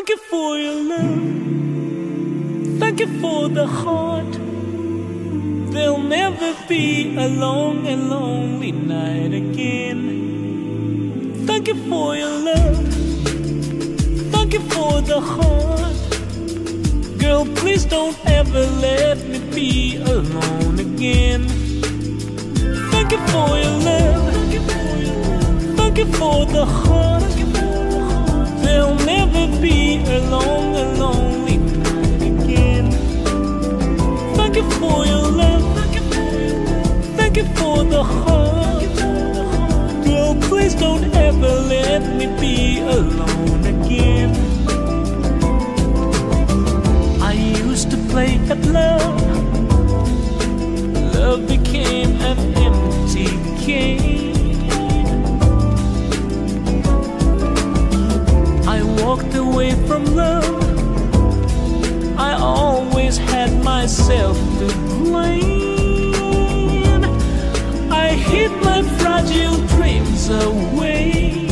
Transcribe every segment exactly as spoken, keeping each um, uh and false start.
Thank you for your love. Thank you for the heart. There'll never be a long and lonely night again. Thank you for your love. Thank you for the heart. Girl, please don't ever let me be alone again. Thank you for your love. Thank you for the heart. There'll never be a long and lonely night again. Thank you for your love. Thank you for the heart. Girl, please don't ever let me be alone again. I used to play at love. Love became an empty game. I walked away from love. I always had myself to blame. I hid my fragile dreams away.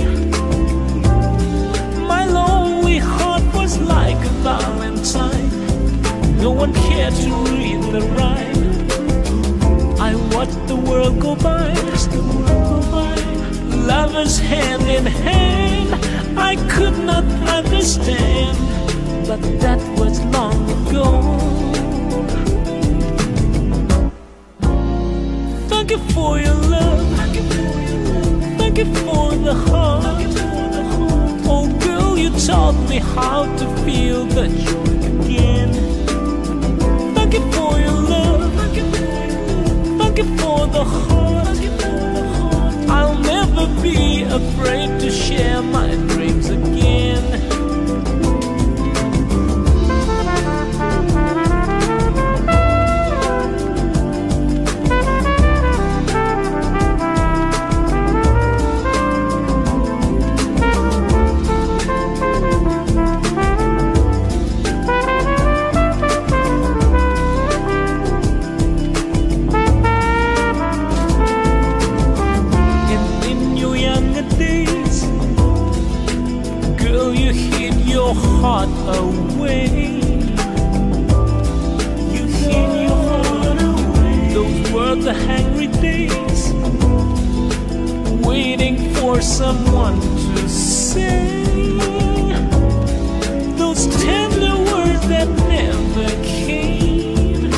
My lonely heart was like a valentine. No one cared to read the rhyme. I watched the world go by, the world go by. Lovers hand in hand. I could not understand, but that was long ago. Thank you for your love. Thank you for the heart. Oh girl, you taught me how to feel the joy again. Thank you for your love. Thank you for the heart. I'll never be afraid to share my dreams again. Heart away. You hid your heart away. Those were the hungry days, waiting for someone to say those tender words that never came.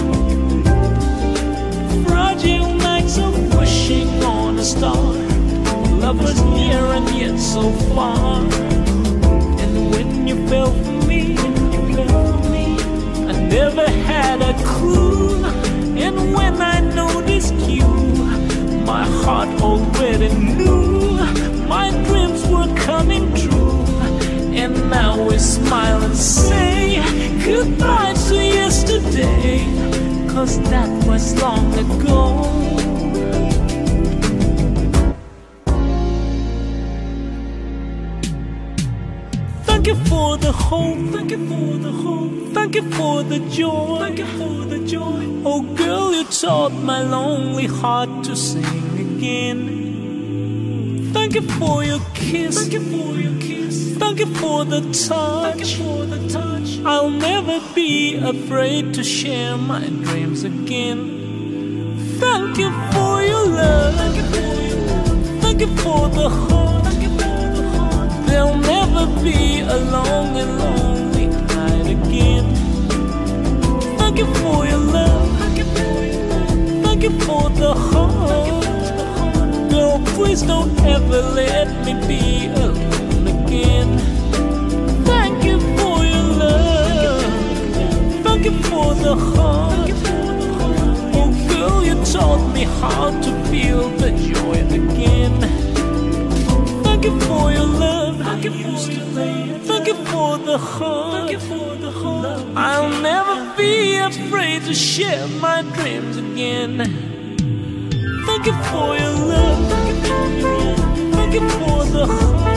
Fragile nights of wishing on a star. Love was near and yet so far. When you fell for me, you fell for me, I never had a clue. And when I noticed you, my heart already knew my dreams were coming true. And now we smile and say goodbye to yesterday, 'cause that was long ago. Thank you for the hope, thank you for the hope, thank you for the joy, thank you for the joy. Oh girl, you taught my lonely heart to sing again. Thank you for your kiss, thank you for your kiss, thank you for the touch, thank you for the touch. I'll never be afraid to share my dreams again. Thank you for your love, thank you for your love, thank you for the heart, thank you for the heart. There'll never be a long and lonely night again. Thank you for your love. Thank you for your love. Thank you for the heart. Girl, please don't ever let me be alone again. Thank you for your love. Thank you for the heart. Oh girl, you taught me how to feel the joy again. Thank you for your love. Thank you for your love. Thank you for the heart. Thank you for the heart. I'll never be afraid to share my dreams again. Thank you for your love. Thank you for your love. Thank you for the heart.